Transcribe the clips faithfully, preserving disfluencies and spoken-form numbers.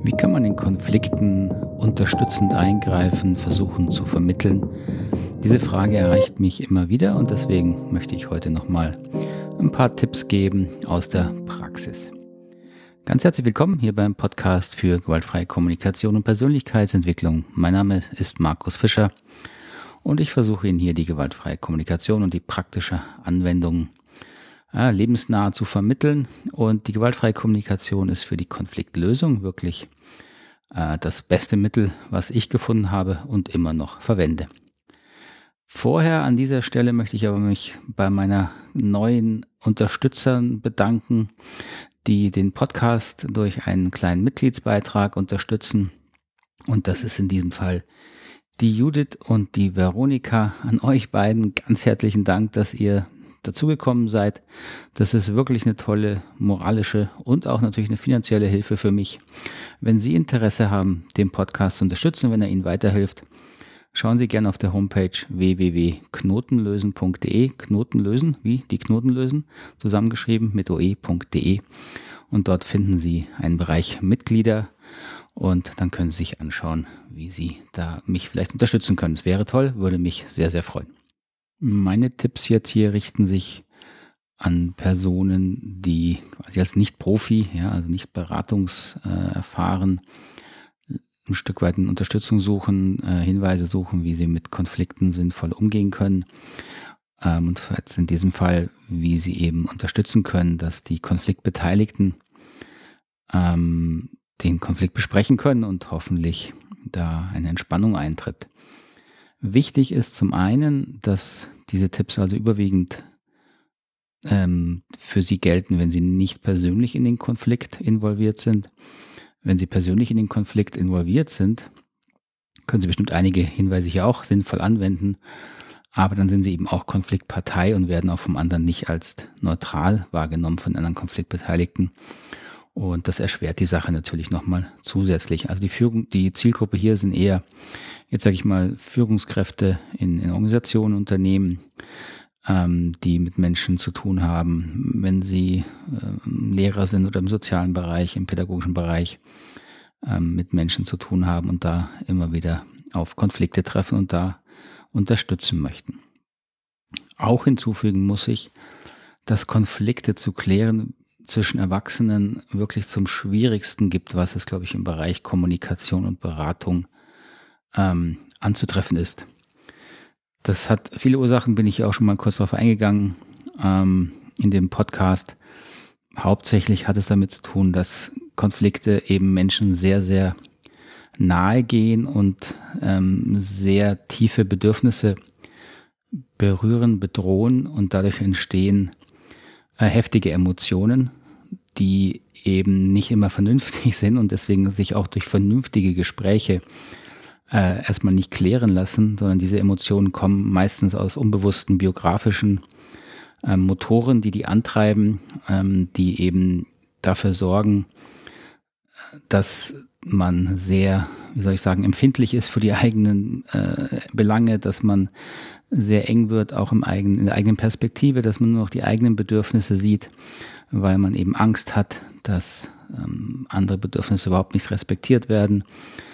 Wie kann man in Konflikten unterstützend eingreifen, versuchen zu vermitteln? Diese Frage erreicht mich immer wieder und deswegen möchte ich heute nochmal ein paar Tipps geben aus der Praxis. Ganz herzlich willkommen hier beim Podcast für gewaltfreie Kommunikation und Persönlichkeitsentwicklung. Mein Name ist Markus Fischer und ich versuche Ihnen hier die gewaltfreie Kommunikation und die praktische Anwendung äh, lebensnah zu vermitteln. Und die gewaltfreie Kommunikation ist für die Konfliktlösung wirklich äh, das beste Mittel, was ich gefunden habe und immer noch verwende. Vorher an dieser Stelle möchte ich aber mich bei meiner neuen Unterstützern bedanken, die den Podcast durch einen kleinen Mitgliedsbeitrag unterstützen. Und das ist in diesem Fall die Judith und die Veronika. An euch beiden ganz herzlichen Dank, dass ihr dazugekommen seid. Das ist wirklich eine tolle moralische und auch natürlich eine finanzielle Hilfe für mich. Wenn Sie Interesse haben, den Podcast zu unterstützen, wenn er Ihnen weiterhilft, schauen Sie gerne auf der Homepage w w w punkt knotenlösen punkt de, Knotenlösen, wie die Knoten lösen, zusammengeschrieben mit oe punkt de, und dort finden Sie einen Bereich Mitglieder und dann können Sie sich anschauen, wie Sie da mich vielleicht unterstützen können. Es wäre toll, würde mich sehr, sehr freuen. Meine Tipps jetzt hier richten sich an Personen, die quasi als Nicht-Profi, ja, also nicht beratungserfahren, ein Stück weit eine Unterstützung suchen, äh, Hinweise suchen, wie sie mit Konflikten sinnvoll umgehen können. Ähm, und jetzt in diesem Fall, wie sie eben unterstützen können, dass die Konfliktbeteiligten ähm, den Konflikt besprechen können und hoffentlich da eine Entspannung eintritt. Wichtig ist zum einen, dass diese Tipps also überwiegend ähm, für Sie gelten, wenn Sie nicht persönlich in den Konflikt involviert sind. Wenn Sie persönlich in den Konflikt involviert sind, können Sie bestimmt einige Hinweise hier auch sinnvoll anwenden, aber dann sind Sie eben auch Konfliktpartei und werden auch vom anderen nicht als neutral wahrgenommen von anderen Konfliktbeteiligten. Und das erschwert die Sache natürlich nochmal zusätzlich. Also die Führung, die Zielgruppe hier sind eher, jetzt sage ich mal, Führungskräfte in, in Organisationen, Unternehmen, ähm, die mit Menschen zu tun haben, wenn sie äh, Lehrer sind oder im sozialen Bereich, im pädagogischen Bereich ähm, mit Menschen zu tun haben und da immer wieder auf Konflikte treffen und da unterstützen möchten. Auch hinzufügen muss ich, dass Konflikte zu klären zwischen Erwachsenen wirklich zum Schwierigsten gibt, was es, glaube ich, im Bereich Kommunikation und Beratung ähm, anzutreffen ist. Das hat viele Ursachen, bin ich ja auch schon mal kurz darauf eingegangen ähm, in dem Podcast. Hauptsächlich hat es damit zu tun, dass Konflikte eben Menschen sehr, sehr nahe gehen und ähm, sehr tiefe Bedürfnisse berühren, bedrohen und dadurch entstehen äh, heftige Emotionen, die eben nicht immer vernünftig sind und deswegen sich auch durch vernünftige Gespräche äh, erstmal nicht klären lassen, sondern diese Emotionen kommen meistens aus unbewussten biografischen äh, Motoren, die die antreiben, ähm, die eben dafür sorgen, dass man sehr, wie soll ich sagen, empfindlich ist für die eigenen äh, Belange, dass man sehr eng wird, auch im eigenen, in der eigenen Perspektive, dass man nur noch die eigenen Bedürfnisse sieht, weil man eben Angst hat, dass ähm, andere Bedürfnisse überhaupt nicht respektiert werden,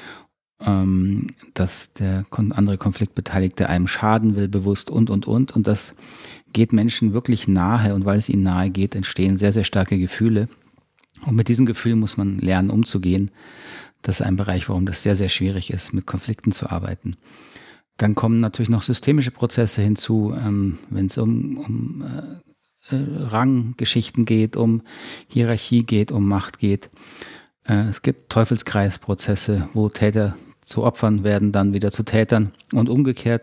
ähm, dass der kon- andere Konfliktbeteiligte einem schaden will, bewusst und, und, und. Und das geht Menschen wirklich nahe und weil es ihnen nahe geht, entstehen sehr, sehr starke Gefühle. Und mit diesem Gefühl muss man lernen, umzugehen. Das ist ein Bereich, warum das sehr, sehr schwierig ist, mit Konflikten zu arbeiten. Dann kommen natürlich noch systemische Prozesse hinzu, ähm, wenn es um, um äh, Ranggeschichten geht, um Hierarchie geht, um Macht geht. Äh, es gibt Teufelskreisprozesse, wo Täter zu Opfern werden, dann wieder zu Tätern und umgekehrt.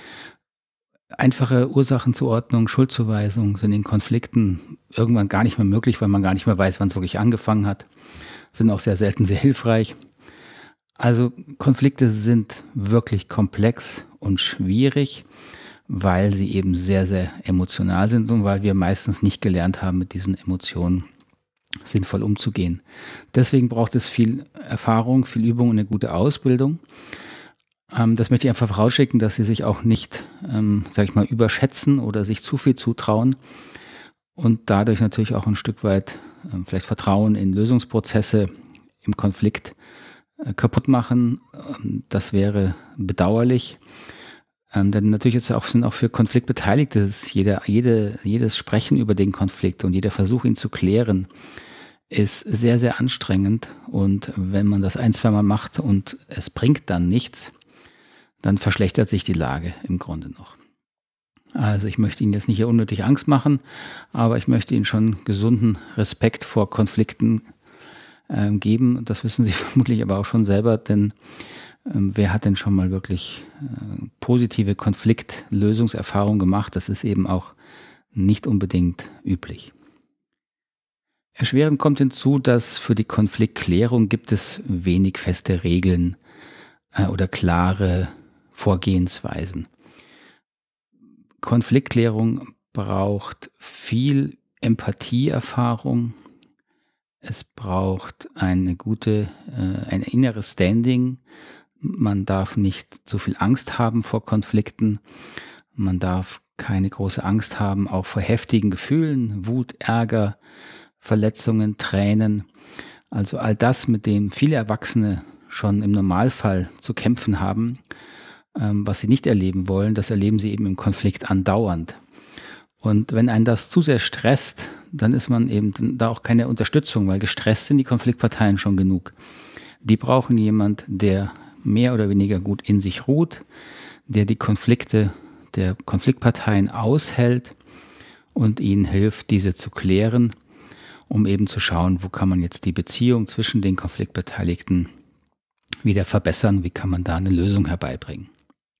Einfache Ursachenzuordnung, Schuldzuweisung sind in Konflikten irgendwann gar nicht mehr möglich, weil man gar nicht mehr weiß, wann es wirklich angefangen hat. Sind auch sehr selten sehr hilfreich. Also Konflikte sind wirklich komplex und schwierig, weil sie eben sehr, sehr emotional sind und weil wir meistens nicht gelernt haben, mit diesen Emotionen sinnvoll umzugehen. Deswegen braucht es viel Erfahrung, viel Übung und eine gute Ausbildung. Ähm, das möchte ich einfach vorausschicken, dass Sie sich auch nicht, ähm, sag ich mal, überschätzen oder sich zu viel zutrauen und dadurch natürlich auch ein Stück weit ähm, vielleicht Vertrauen in Lösungsprozesse im Konflikt äh, kaputt machen. Das wäre bedauerlich. Ähm, denn natürlich ist auch, sind auch für Konfliktbeteiligte ist jeder, jede, jedes Sprechen über den Konflikt und jeder Versuch, ihn zu klären, ist sehr, sehr anstrengend. Und wenn man das ein, zweimal macht und es bringt dann nichts, dann verschlechtert sich die Lage im Grunde noch. Also ich möchte Ihnen jetzt nicht hier unnötig Angst machen, aber ich möchte Ihnen schon gesunden Respekt vor Konflikten äh, geben. Das wissen Sie vermutlich aber auch schon selber, denn ähm, wer hat denn schon mal wirklich äh, positive Konfliktlösungserfahrungen gemacht? Das ist eben auch nicht unbedingt üblich. Erschwerend kommt hinzu, dass für die Konfliktklärung gibt es wenig feste Regeln äh, oder klare Vorgehensweisen. Konfliktklärung braucht viel Empathieerfahrung. Es braucht eine gute, äh, ein inneres Standing. Man darf nicht zu viel Angst haben vor Konflikten. Man darf keine große Angst haben, auch vor heftigen Gefühlen, Wut, Ärger, Verletzungen, Tränen. Also all das, mit dem viele Erwachsene schon im Normalfall zu kämpfen haben, was sie nicht erleben wollen, das erleben sie eben im Konflikt andauernd. Und wenn einen das zu sehr stresst, dann ist man eben da auch keine Unterstützung, weil gestresst sind die Konfliktparteien schon genug. Die brauchen jemand, der mehr oder weniger gut in sich ruht, der die Konflikte der Konfliktparteien aushält und ihnen hilft, diese zu klären, um eben zu schauen, wo kann man jetzt die Beziehung zwischen den Konfliktbeteiligten wieder verbessern, wie kann man da eine Lösung herbeibringen.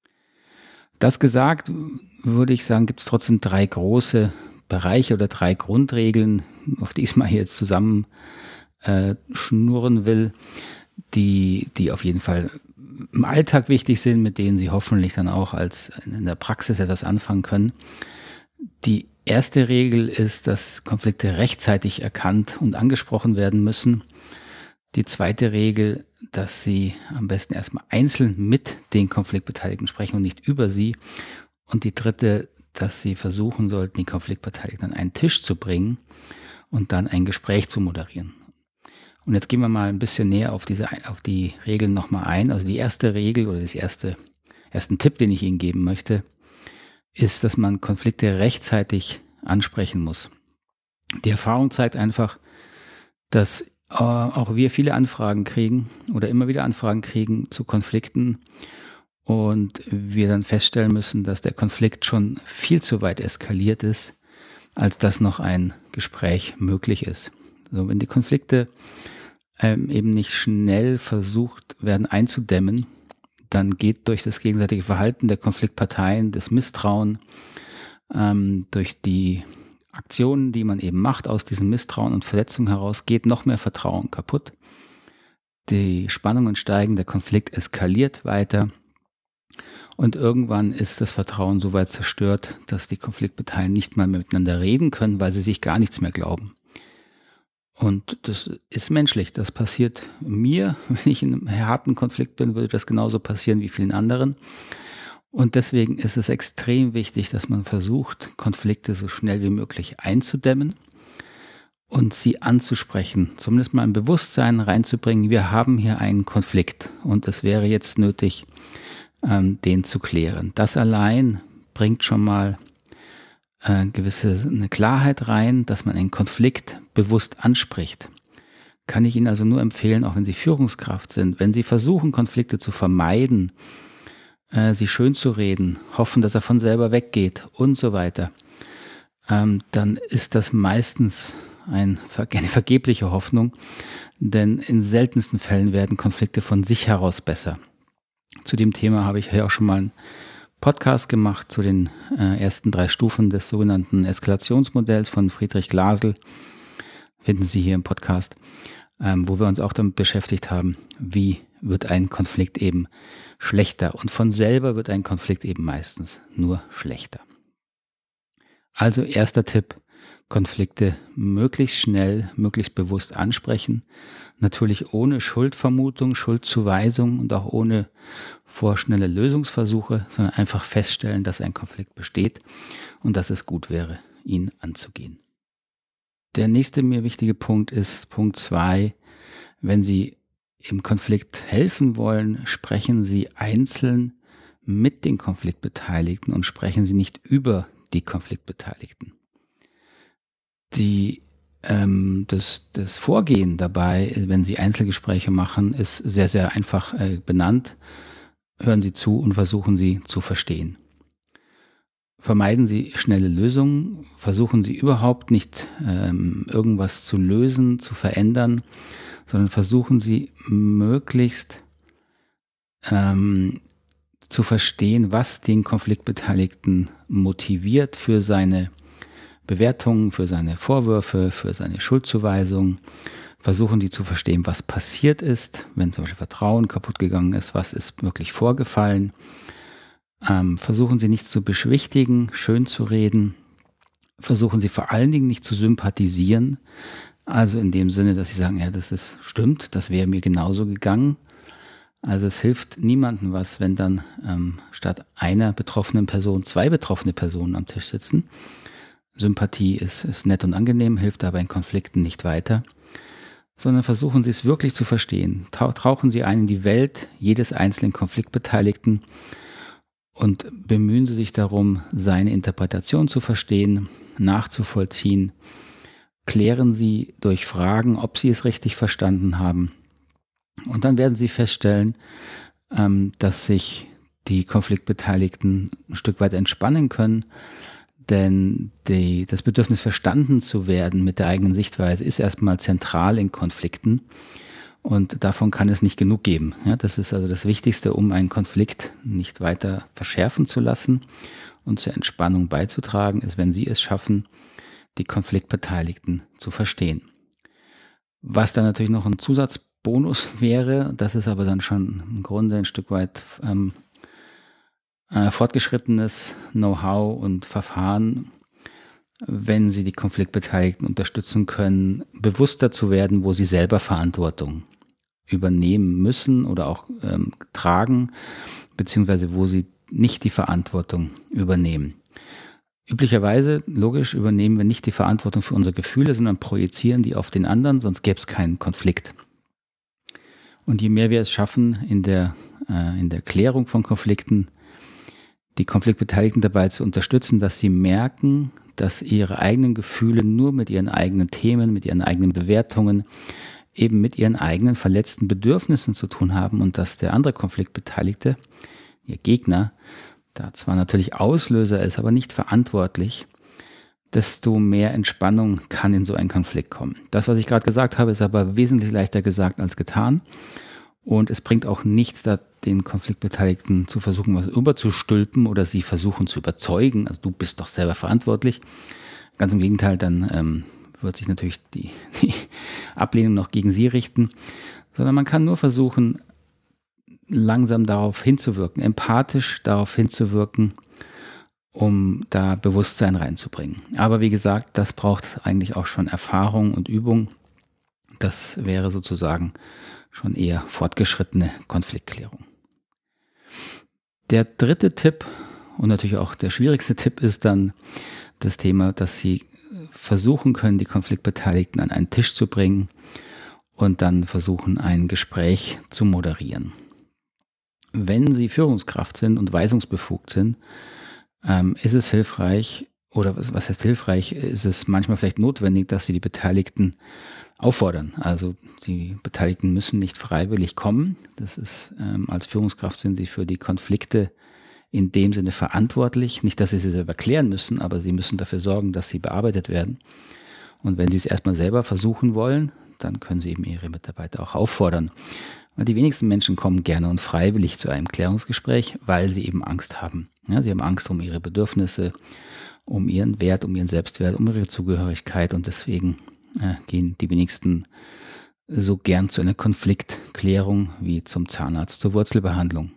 Das gesagt, würde ich sagen, gibt es trotzdem drei große Bereiche oder drei Grundregeln, auf die ich es mal hier jetzt zusammen äh, schnurren will, die, die auf jeden Fall im Alltag wichtig sind, mit denen Sie hoffentlich dann auch als in der Praxis etwas anfangen können. Die erste Regel ist, dass Konflikte rechtzeitig erkannt und angesprochen werden müssen. Die zweite Regel, dass Sie am besten erstmal einzeln mit den Konfliktbeteiligten sprechen und nicht über sie. Und die dritte, dass Sie versuchen sollten, die Konfliktbeteiligten an einen Tisch zu bringen und dann ein Gespräch zu moderieren. Und jetzt gehen wir mal ein bisschen näher auf diese, auf die Regeln nochmal ein. Also die erste Regel oder das erste, ersten Tipp, den ich Ihnen geben möchte, ist, dass man Konflikte rechtzeitig ansprechen muss. Die Erfahrung zeigt einfach, dass äh, auch wir viele Anfragen kriegen oder immer wieder Anfragen kriegen zu Konflikten und wir dann feststellen müssen, dass der Konflikt schon viel zu weit eskaliert ist, als dass noch ein Gespräch möglich ist. So, wenn die Konflikte ähm, eben nicht schnell versucht werden einzudämmen, dann geht durch das gegenseitige Verhalten der Konfliktparteien, das Misstrauen, ähm, durch die Aktionen, die man eben macht aus diesem Misstrauen und Verletzung heraus, geht noch mehr Vertrauen kaputt. Die Spannungen steigen, der Konflikt eskaliert weiter und irgendwann ist das Vertrauen so weit zerstört, dass die Konfliktparteien nicht mal mehr miteinander reden können, weil sie sich gar nichts mehr glauben. Und das ist menschlich, das passiert mir, wenn ich in einem harten Konflikt bin, würde das genauso passieren wie vielen anderen. Und deswegen ist es extrem wichtig, dass man versucht, Konflikte so schnell wie möglich einzudämmen und sie anzusprechen, zumindest mal ein Bewusstsein reinzubringen, wir haben hier einen Konflikt und es wäre jetzt nötig, ähm, den zu klären. Das allein bringt schon mal äh, gewisse eine Klarheit rein, dass man einen Konflikt bewusst anspricht. Kann ich Ihnen also nur empfehlen, auch wenn Sie Führungskraft sind, wenn Sie versuchen, Konflikte zu vermeiden, sie schön zu reden, hoffen, dass er von selber weggeht und so weiter, ähm, dann ist das meistens ein, eine vergebliche Hoffnung, denn in seltensten Fällen werden Konflikte von sich heraus besser. Zu dem Thema habe ich ja auch schon mal einen Podcast gemacht, zu den äh, ersten drei Stufen des sogenannten Eskalationsmodells von Friedrich Glasl, finden Sie hier im Podcast, ähm, wo wir uns auch damit beschäftigt haben, wie wird ein Konflikt eben schlechter. Und von selber wird ein Konflikt eben meistens nur schlechter. Also erster Tipp, Konflikte möglichst schnell, möglichst bewusst ansprechen. Natürlich ohne Schuldvermutung, Schuldzuweisung und auch ohne vorschnelle Lösungsversuche, sondern einfach feststellen, dass ein Konflikt besteht und dass es gut wäre, ihn anzugehen. Der nächste mir wichtige Punkt ist Punkt zwei. Wenn Sie im Konflikt helfen wollen, sprechen Sie einzeln mit den Konfliktbeteiligten und sprechen Sie nicht über die Konfliktbeteiligten. Die, ähm, das, das Vorgehen dabei, wenn Sie Einzelgespräche machen, ist sehr, sehr einfach äh, benannt. Hören Sie zu und versuchen Sie zu verstehen. Vermeiden Sie schnelle Lösungen, versuchen Sie überhaupt nicht ähm, irgendwas zu lösen, zu verändern, sondern versuchen Sie möglichst ähm, zu verstehen, was den Konfliktbeteiligten motiviert für seine Bewertungen, für seine Vorwürfe, für seine Schuldzuweisung. Versuchen Sie zu verstehen, was passiert ist, wenn zum Beispiel Vertrauen kaputt gegangen ist, was ist wirklich vorgefallen. Ähm, versuchen Sie nicht zu beschwichtigen, schön zu reden. Versuchen Sie vor allen Dingen nicht zu sympathisieren. Also in dem Sinne, dass Sie sagen, ja, das ist stimmt, das wäre mir genauso gegangen. Also es hilft niemandem was, wenn dann ähm, statt einer betroffenen Person zwei betroffene Personen am Tisch sitzen. Sympathie ist, ist nett und angenehm, hilft aber in Konflikten nicht weiter. Sondern versuchen Sie es wirklich zu verstehen. Tauchen Sie ein in die Welt jedes einzelnen Konfliktbeteiligten und bemühen Sie sich darum, seine Interpretation zu verstehen, nachzuvollziehen. Klären Sie durch Fragen, ob Sie es richtig verstanden haben. Und dann werden Sie feststellen, ähm, dass sich die Konfliktbeteiligten ein Stück weit entspannen können, denn die, das Bedürfnis, verstanden zu werden mit der eigenen Sichtweise, ist erstmal zentral in Konflikten. Und davon kann es nicht genug geben. Ja, das ist also das Wichtigste, um einen Konflikt nicht weiter verschärfen zu lassen und zur Entspannung beizutragen, ist, wenn Sie es schaffen, die Konfliktbeteiligten zu verstehen. Was dann natürlich noch ein Zusatzbonus wäre, das ist aber dann schon im Grunde ein Stück weit ähm, äh, fortgeschrittenes Know-how und Verfahren, wenn Sie die Konfliktbeteiligten unterstützen können, bewusster zu werden, wo sie selber Verantwortung übernehmen müssen oder auch ähm, tragen, beziehungsweise wo sie nicht die Verantwortung übernehmen. Üblicherweise, logisch, übernehmen wir nicht die Verantwortung für unsere Gefühle, sondern projizieren die auf den anderen, sonst gäbe es keinen Konflikt. Und je mehr wir es schaffen, in der, äh, in der Klärung von Konflikten, die Konfliktbeteiligten dabei zu unterstützen, dass sie merken, dass ihre eigenen Gefühle nur mit ihren eigenen Themen, mit ihren eigenen Bewertungen, eben mit ihren eigenen verletzten Bedürfnissen zu tun haben und dass der andere Konfliktbeteiligte, ihr Gegner, da zwar natürlich Auslöser ist, aber nicht verantwortlich, desto mehr Entspannung kann in so einen Konflikt kommen. Das, was ich gerade gesagt habe, ist aber wesentlich leichter gesagt als getan. Und es bringt auch nichts, da den Konfliktbeteiligten zu versuchen, was überzustülpen oder sie versuchen zu überzeugen. Also du bist doch selber verantwortlich. Ganz im Gegenteil, dann ähm, wird sich natürlich die, die Ablehnung noch gegen sie richten. Sondern man kann nur versuchen, langsam darauf hinzuwirken, empathisch darauf hinzuwirken, um da Bewusstsein reinzubringen. Aber wie gesagt, das braucht eigentlich auch schon Erfahrung und Übung. Das wäre sozusagen schon eher fortgeschrittene Konfliktklärung. Der dritte Tipp und natürlich auch der schwierigste Tipp ist dann das Thema, dass Sie versuchen können, die Konfliktbeteiligten an einen Tisch zu bringen und dann versuchen, ein Gespräch zu moderieren. Wenn Sie Führungskraft sind und weisungsbefugt sind, ähm, ist es hilfreich, oder was, was heißt hilfreich, ist es manchmal vielleicht notwendig, dass Sie die Beteiligten auffordern. Also die Beteiligten müssen nicht freiwillig kommen. Das ist, ähm, als Führungskraft sind Sie für die Konflikte in dem Sinne verantwortlich. Nicht, dass Sie sie selber klären müssen, aber Sie müssen dafür sorgen, dass sie bearbeitet werden. Und wenn Sie es erstmal selber versuchen wollen, dann können Sie eben Ihre Mitarbeiter auch auffordern. Und die wenigsten Menschen kommen gerne und freiwillig zu einem Klärungsgespräch, weil sie eben Angst haben. Ja, sie haben Angst um ihre Bedürfnisse, um ihren Wert, um ihren Selbstwert, um ihre Zugehörigkeit und deswegen äh, gehen die wenigsten so gern zu einer Konfliktklärung wie zum Zahnarzt zur Wurzelbehandlung.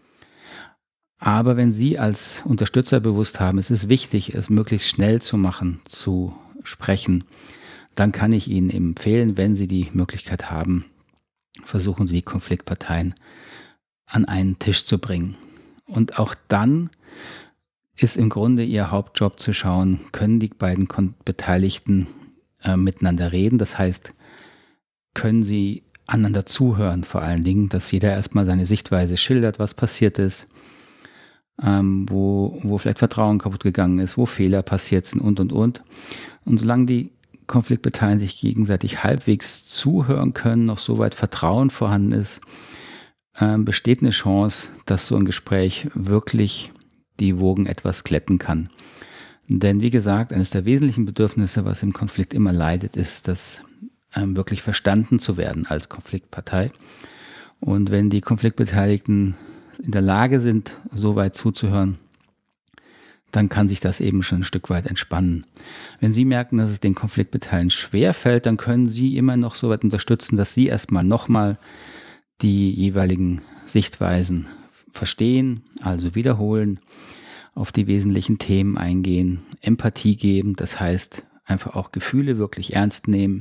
Aber wenn Sie als Unterstützer bewusst haben, es ist wichtig, es möglichst schnell zu machen, zu sprechen, dann kann ich Ihnen empfehlen, wenn Sie die Möglichkeit haben, versuchen Sie die Konfliktparteien an einen Tisch zu bringen. Und auch dann ist im Grunde Ihr Hauptjob zu schauen, können die beiden Beteiligten äh, miteinander reden. Das heißt, können Sie einander zuhören, vor allen Dingen, dass jeder erstmal seine Sichtweise schildert, was passiert ist, ähm, wo, wo vielleicht Vertrauen kaputt gegangen ist, wo Fehler passiert sind und, und, und. Und solange die Konfliktbeteiligten sich gegenseitig halbwegs zuhören können, noch soweit Vertrauen vorhanden ist, ähm, besteht eine Chance, dass so ein Gespräch wirklich die Wogen etwas glätten kann. Denn wie gesagt, eines der wesentlichen Bedürfnisse, was im Konflikt immer leidet, ist, das ähm, wirklich verstanden zu werden als Konfliktpartei. Und wenn die Konfliktbeteiligten in der Lage sind, so weit zuzuhören, dann kann sich das eben schon ein Stück weit entspannen. Wenn Sie merken, dass es den Konfliktbeteiligten schwerfällt, dann können Sie immer noch so weit unterstützen, dass Sie erstmal nochmal die jeweiligen Sichtweisen verstehen, also wiederholen, auf die wesentlichen Themen eingehen, Empathie geben, das heißt einfach auch Gefühle wirklich ernst nehmen,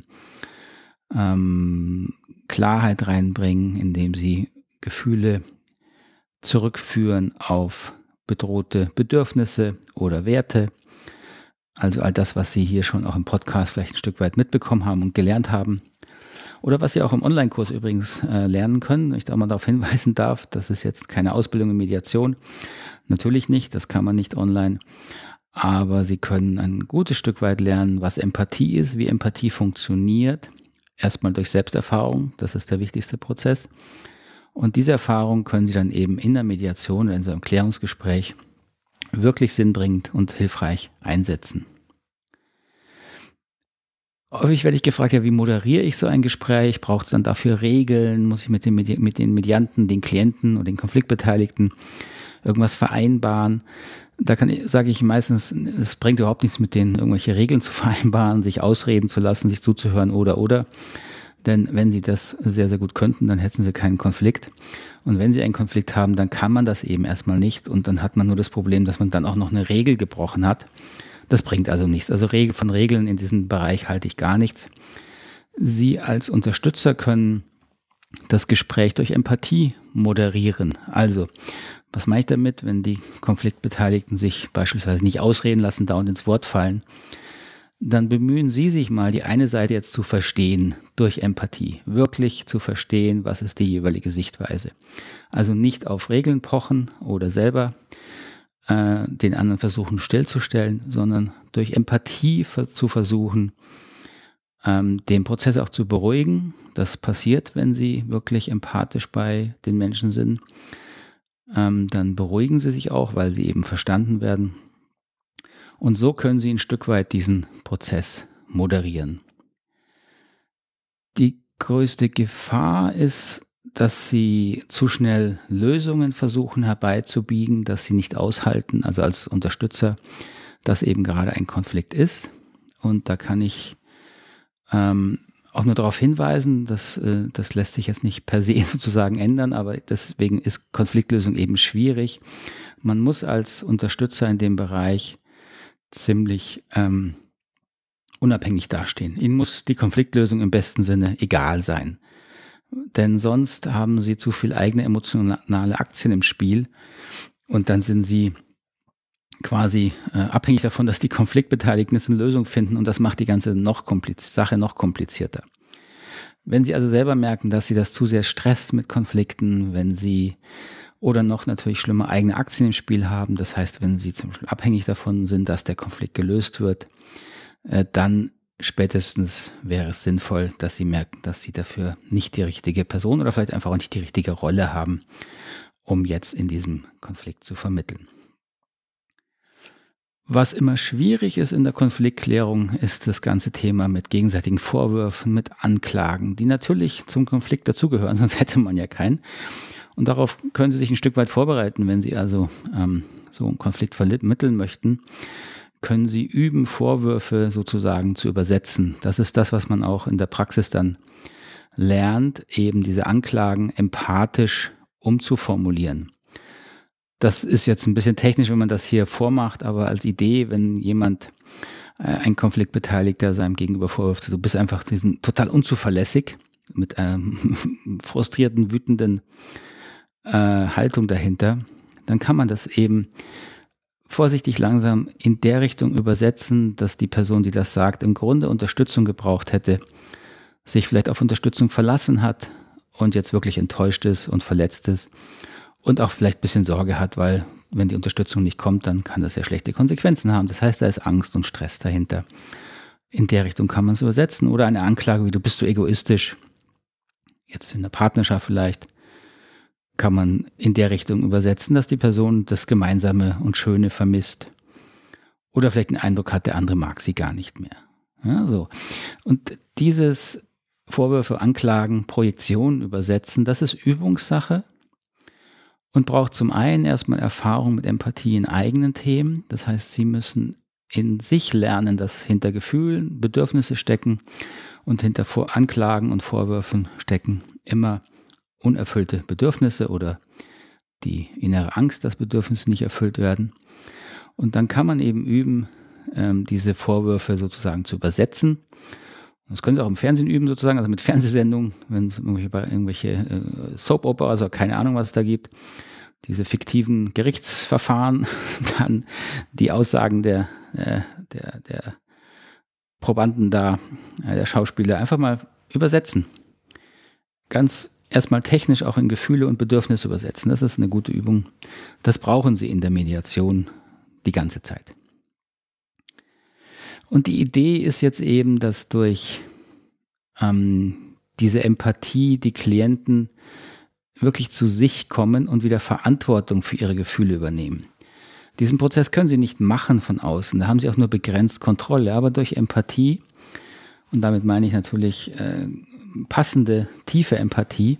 ähm, Klarheit reinbringen, indem Sie Gefühle zurückführen auf bedrohte Bedürfnisse oder Werte. Also all das, was Sie hier schon auch im Podcast vielleicht ein Stück weit mitbekommen haben und gelernt haben. Oder was Sie auch im Online-Kurs übrigens äh, lernen können. Ich da mal darauf hinweisen darf, das ist jetzt keine Ausbildung in Mediation. Natürlich nicht, das kann man nicht online. Aber Sie können ein gutes Stück weit lernen, was Empathie ist, wie Empathie funktioniert. Erstmal durch Selbsterfahrung, das ist der wichtigste Prozess. Und diese Erfahrung können Sie dann eben in der Mediation oder in so einem Klärungsgespräch wirklich sinnbringend und hilfreich einsetzen. Häufig werde ich gefragt, ja, wie moderiere ich so ein Gespräch? Braucht es dann dafür Regeln? Muss ich mit den, Medi- mit den Medianten, den Klienten oder den Konfliktbeteiligten irgendwas vereinbaren? Da kann, sage ich meistens, es bringt überhaupt nichts, mit denen irgendwelche Regeln zu vereinbaren, sich ausreden zu lassen, sich zuzuhören oder, oder. Denn wenn Sie das sehr, sehr gut könnten, dann hätten Sie keinen Konflikt. Und wenn Sie einen Konflikt haben, dann kann man das eben erstmal nicht. Und dann hat man nur das Problem, dass man dann auch noch eine Regel gebrochen hat. Das bringt also nichts. Also von Regeln in diesem Bereich halte ich gar nichts. Sie als Unterstützer können das Gespräch durch Empathie moderieren. Also, was meine ich damit, wenn die Konfliktbeteiligten sich beispielsweise nicht ausreden lassen, dauernd ins Wort fallen? Dann bemühen Sie sich mal, die eine Seite jetzt zu verstehen durch Empathie. Wirklich zu verstehen, was ist die jeweilige Sichtweise. Also nicht auf Regeln pochen oder selber äh, den anderen versuchen stillzustellen, sondern durch Empathie zu versuchen, ähm, den Prozess auch zu beruhigen. Das passiert, wenn Sie wirklich empathisch bei den Menschen sind. Ähm, dann beruhigen Sie sich auch, weil Sie eben verstanden werden. Und so können Sie ein Stück weit diesen Prozess moderieren. Die größte Gefahr ist, dass Sie zu schnell Lösungen versuchen herbeizubiegen, dass Sie nicht aushalten, also als Unterstützer, dass eben gerade ein Konflikt ist. Und da kann ich ähm, auch nur darauf hinweisen, dass äh, das lässt sich jetzt nicht per se sozusagen ändern, aber deswegen ist Konfliktlösung eben schwierig. Man muss als Unterstützer in dem Bereich ziemlich ähm, unabhängig dastehen. Ihnen muss die Konfliktlösung im besten Sinne egal sein. Denn sonst haben Sie zu viel eigene emotionale Aktien im Spiel und dann sind Sie quasi äh, abhängig davon, dass die Konfliktbeteiligten eine Lösung finden und das macht die ganze noch kompliz- Sache noch komplizierter. Wenn Sie also selber merken, dass Sie das zu sehr stresst mit Konflikten, wenn Sie oder noch natürlich schlimmer eigene Aktien im Spiel haben, das heißt, wenn Sie zum Beispiel abhängig davon sind, dass der Konflikt gelöst wird, äh, dann spätestens wäre es sinnvoll, dass Sie merken, dass Sie dafür nicht die richtige Person oder vielleicht einfach auch nicht die richtige Rolle haben, um jetzt in diesem Konflikt zu vermitteln. Was immer schwierig ist in der Konfliktklärung, ist das ganze Thema mit gegenseitigen Vorwürfen, mit Anklagen, die natürlich zum Konflikt dazugehören, sonst hätte man ja keinen. Und darauf können Sie sich ein Stück weit vorbereiten, wenn Sie also ähm, so einen Konflikt vermitteln möchten, können Sie üben, Vorwürfe sozusagen zu übersetzen. Das ist das, was man auch in der Praxis dann lernt, eben diese Anklagen empathisch umzuformulieren. Das ist jetzt ein bisschen technisch, wenn man das hier vormacht, aber als Idee, wenn jemand, äh, ein Konfliktbeteiligter seinem Gegenüber vorwirft, du bist einfach diesen, total unzuverlässig, mit einem frustrierten, wütenden äh, Haltung dahinter, dann kann man das eben vorsichtig langsam in der Richtung übersetzen, dass die Person, die das sagt, im Grunde Unterstützung gebraucht hätte, sich vielleicht auf Unterstützung verlassen hat und jetzt wirklich enttäuscht ist und verletzt ist und auch vielleicht ein bisschen Sorge hat, weil wenn die Unterstützung nicht kommt, dann kann das ja schlechte Konsequenzen haben. Das heißt, da ist Angst und Stress dahinter. In der Richtung kann man es übersetzen. Oder eine Anklage wie, du bist so egoistisch. Jetzt in der Partnerschaft vielleicht kann man in der Richtung übersetzen, dass die Person das Gemeinsame und Schöne vermisst. Oder vielleicht den Eindruck hat, der andere mag sie gar nicht mehr. Ja, so. Und dieses Vorwürfe, Anklagen, Projektionen übersetzen, das ist Übungssache und braucht zum einen erstmal Erfahrung mit Empathie in eigenen Themen. Das heißt, Sie müssen in sich lernen, dass hinter Gefühlen Bedürfnisse stecken und hinter Vor- Anklagen und Vorwürfen stecken immer unerfüllte Bedürfnisse oder die innere Angst, dass Bedürfnisse nicht erfüllt werden. Und dann kann man eben üben, ähm, diese Vorwürfe sozusagen zu übersetzen. Das können Sie auch im Fernsehen üben sozusagen, also mit Fernsehsendungen, wenn es irgendwelche, irgendwelche äh, Soap-Opera, also keine Ahnung, was es da gibt, diese fiktiven Gerichtsverfahren, dann die Aussagen der, äh, der, der Probanden da, äh, der Schauspieler, einfach mal übersetzen. Ganz erstmal technisch auch in Gefühle und Bedürfnisse übersetzen. Das ist eine gute Übung. Das brauchen Sie in der Mediation die ganze Zeit. Und die Idee ist jetzt eben, dass durch ähm, diese Empathie die Klienten wirklich zu sich kommen und wieder Verantwortung für ihre Gefühle übernehmen. Diesen Prozess können Sie nicht machen von außen, da haben Sie auch nur begrenzt Kontrolle, aber durch Empathie, und damit meine ich natürlich äh, passende, tiefe Empathie,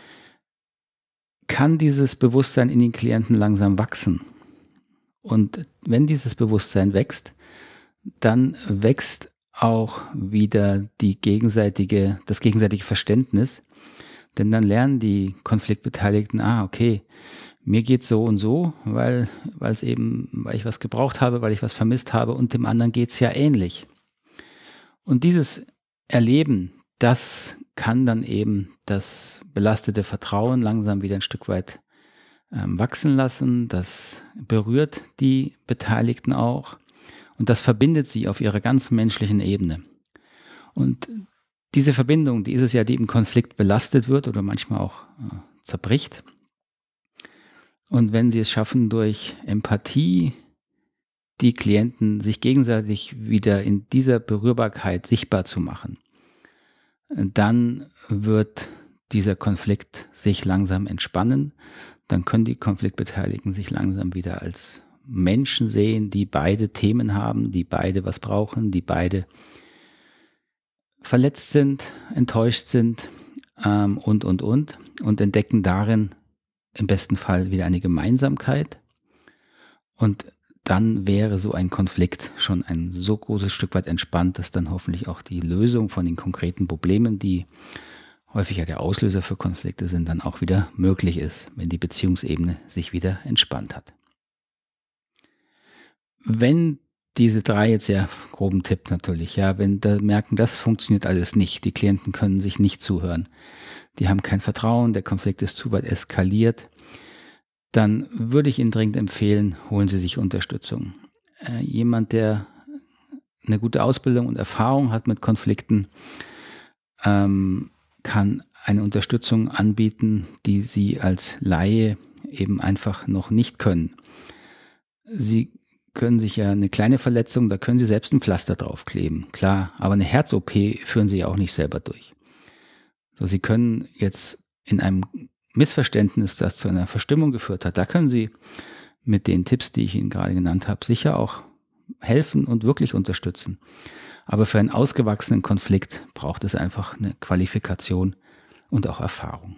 kann dieses Bewusstsein in den Klienten langsam wachsen. Und wenn dieses Bewusstsein wächst, dann wächst auch wieder die gegenseitige, das gegenseitige Verständnis, denn dann lernen die Konfliktbeteiligten, ah, okay, mir geht so und so, weil, weil es eben, weil ich was gebraucht habe, weil ich was vermisst habe und dem anderen geht es ja ähnlich. Und dieses Erleben, das kann dann eben das belastete Vertrauen langsam wieder ein Stück weit ähm, wachsen lassen. Das berührt die Beteiligten auch und das verbindet sie auf ihrer ganz menschlichen Ebene. Und diese Verbindung, die ist es ja, die im Konflikt belastet wird oder manchmal auch äh, zerbricht. Und wenn sie es schaffen, durch Empathie die Klienten sich gegenseitig wieder in dieser Berührbarkeit sichtbar zu machen, dann wird dieser Konflikt sich langsam entspannen. Dann können die Konfliktbeteiligten sich langsam wieder als Menschen sehen, die beide Themen haben, die beide was brauchen, die beide verletzt sind, enttäuscht sind ähm, und, und, und. Und entdecken darin im besten Fall wieder eine Gemeinsamkeit. Und dann wäre so ein Konflikt schon ein so großes Stück weit entspannt, dass dann hoffentlich auch die Lösung von den konkreten Problemen, die häufig ja der Auslöser für Konflikte sind, dann auch wieder möglich ist, wenn die Beziehungsebene sich wieder entspannt hat. Wenn diese drei jetzt sehr groben Tipp natürlich, ja, wenn da merken, das funktioniert alles nicht, die Klienten können sich nicht zuhören, die haben kein Vertrauen, der Konflikt ist zu weit eskaliert, dann würde ich Ihnen dringend empfehlen, holen Sie sich Unterstützung. Äh, jemand, der eine gute Ausbildung und Erfahrung hat mit Konflikten, ähm, kann eine Unterstützung anbieten, die Sie als Laie eben einfach noch nicht können. Sie können sich ja eine kleine Verletzung, da können Sie selbst ein Pflaster draufkleben, klar, aber eine Herz-O P führen Sie ja auch nicht selber durch. So, Sie können jetzt in einem Missverständnis, das zu einer Verstimmung geführt hat, da können Sie mit den Tipps, die ich Ihnen gerade genannt habe, sicher auch helfen und wirklich unterstützen. Aber für einen ausgewachsenen Konflikt braucht es einfach eine Qualifikation und auch Erfahrung.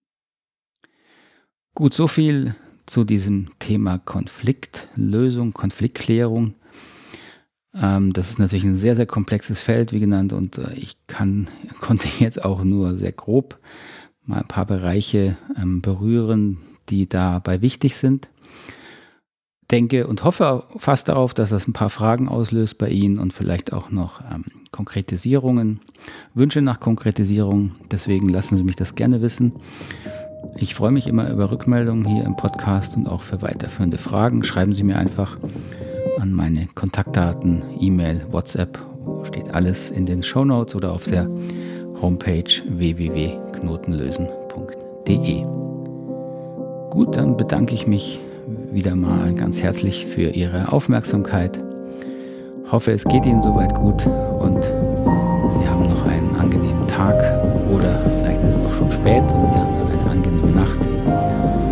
Gut, so viel zu diesem Thema Konfliktlösung, Konfliktklärung. Ähm, das ist natürlich ein sehr, sehr komplexes Feld, wie genannt, und äh, ich kann, konnte jetzt auch nur sehr grob mal ein paar Bereiche ähm, berühren, die dabei wichtig sind. Denke und hoffe fast darauf, dass das ein paar Fragen auslöst bei Ihnen und vielleicht auch noch ähm, Konkretisierungen, Wünsche nach Konkretisierung. Deswegen lassen Sie mich das gerne wissen. Ich freue mich immer über Rückmeldungen hier im Podcast und auch für weiterführende Fragen. Schreiben Sie mir einfach an meine Kontaktdaten, E-Mail, WhatsApp, steht alles in den Shownotes oder auf der Homepage w w w punkt knotenlösen punkt de. Gut, dann bedanke ich mich wieder mal ganz herzlich für Ihre Aufmerksamkeit. Hoffe, es geht Ihnen soweit gut und Sie haben noch einen angenehmen Tag oder vielleicht ist es auch schon spät und Sie haben dann eine angenehme Nacht.